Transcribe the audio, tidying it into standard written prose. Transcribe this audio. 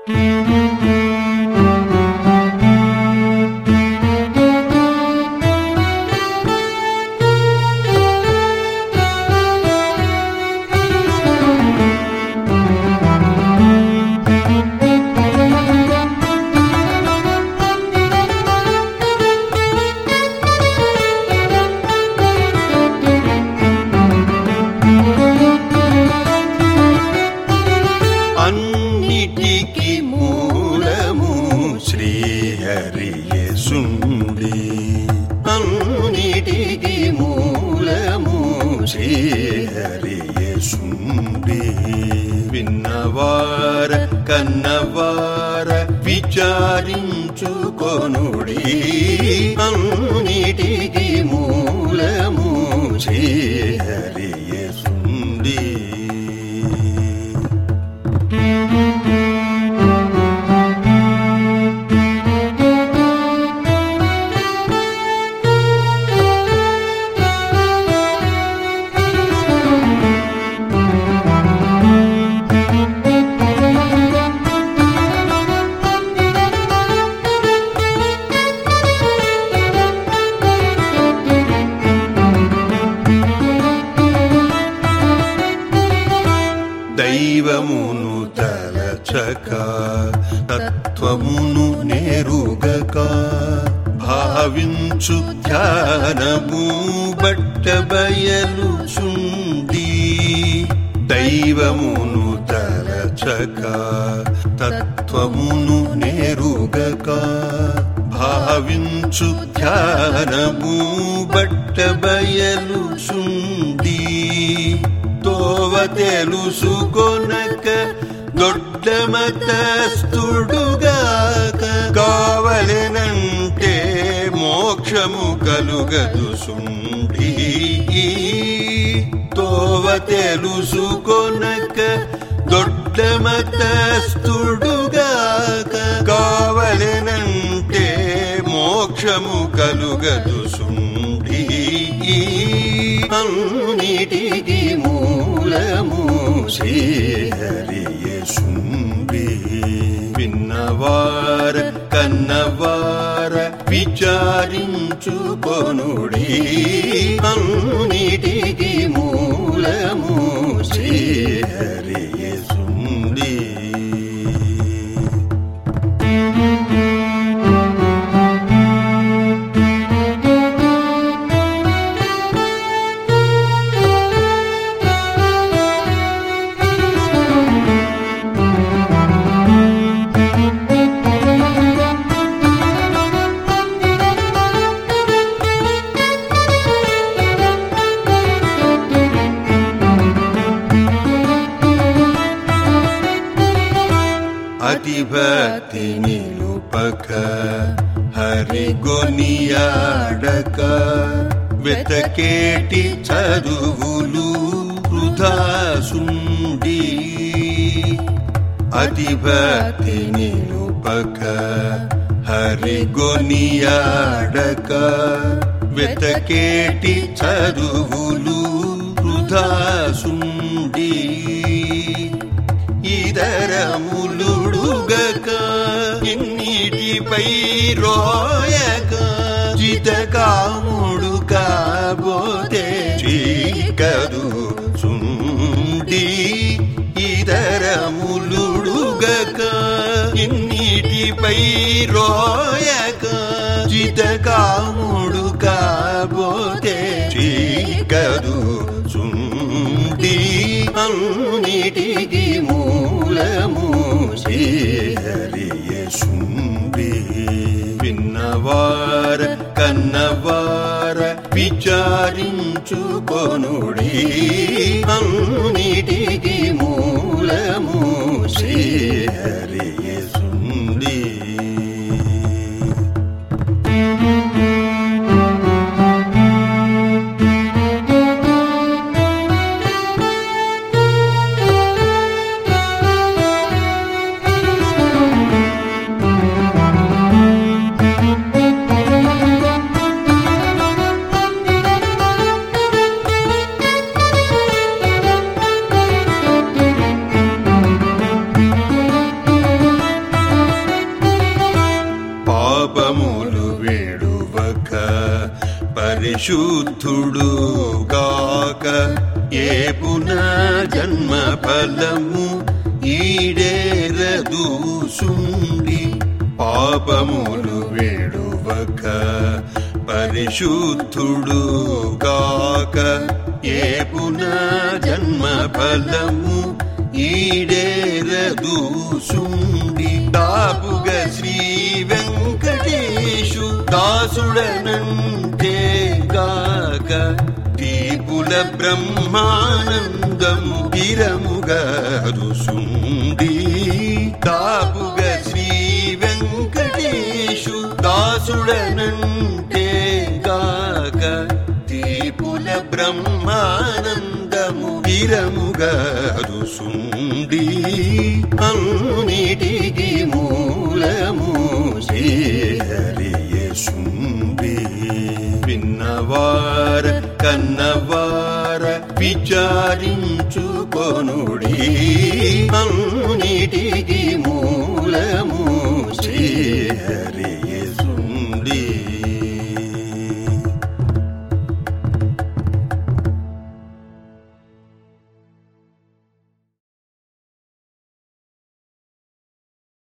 అన్నిటికి మూలము శ్రీహరి యేసుండి, అన్నిటికి మూలము శ్రీహరి యేసుండి. విన్నవార కన్నవార విచారించుకొనుడి, అన్నిటికి మూలము శ్రీహరి యేసుండి. దైవమును తలచక తత్వమును నేరుగక, భావించు ధ్యానము బట్టబయలు సుండి. దైవమును తలచక తత్వమును నేరుగక, భావించు ధ్యానము బట్టబయలు సుండి. తోవ తెలుసుకొనక దొడ్డ మతస్థుడుగాక, కావలెనంటే మోక్షము కలుగదు సుండి. తోవ తెలుసుకొనక దొడ్డ మతస్థుడుగాక, కావలెనంటే మోక్షము కలుగదు సుండి. అన్నిటికి మూలము శ్రీహరి యేసుండి. విన్నవార కన్నవార విచారించుకొనుడి, అన్నిటికి మూలము శ్రీహరి యేసుండి. అతిభక్తి నిలుపక హరిగొనియాడక, వెతకేటి చదువులు వృధా సుండి. అతిభక్తి నిలుపక హరిగొనియాడక, వెతకేటి చదువులు వృధా సుండి. ఇదరములుడుగక ఇన్నిటిపై రోయక, జితకాముడు కాబోతే చీకదు సుండి. ఇదరములుడుగక ఇన్నిటిపై రోయక, జితకాముడు కాబోతే చీకదు సుండి. అన్నిటికి మూలము శ్రీహరి యేసుండి. విన్నవార కన్నవార విచారించుకొనుడి, అన్నిటికి మూలము శ్రీహరి యేసుండి. పరిశుద్ధుడు గాక ఏ పునర్జన్మ ఫలము ఈడేరదు సుండి పాపములు వేడువక పరిశుద్ధుడు గాక ఏ పునర్జన్మ ఫలము ఈడేరదు సుండి దాపుగా శ్రీ వెంకటేశు దాసుడనంటే గాక దీపుల బ్రహ్మానందము గిరముగా రుసుండి దాపుగా శ్రీ వెంకటేశు దాసుడనంటే గాక దీపుల బ్రహ్మానందము గిరముగా రుసుండి అన్నిటికి మూలము శ్రీహరియేసుండి విన్నవార కన్నవార విచారించుకొనుడి అన్నిటికి మూలము శ్రీహరియేసు